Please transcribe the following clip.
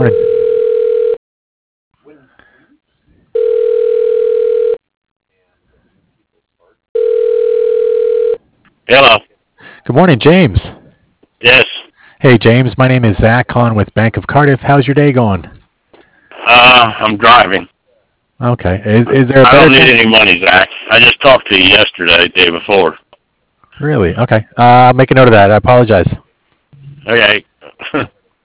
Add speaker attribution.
Speaker 1: morning.
Speaker 2: Hello.
Speaker 1: Good morning, James.
Speaker 2: Yes.
Speaker 1: Hey, James. My name is Zach calling with Bank of Cardiff. How's your day going?
Speaker 2: I'm driving.
Speaker 1: Okay. Is there a
Speaker 2: I
Speaker 1: better
Speaker 2: don't need
Speaker 1: time?
Speaker 2: any money, Zach. I just talked to you yesterday, day before.
Speaker 1: Really? Okay. I'll make a note of that. I apologize.
Speaker 2: Okay.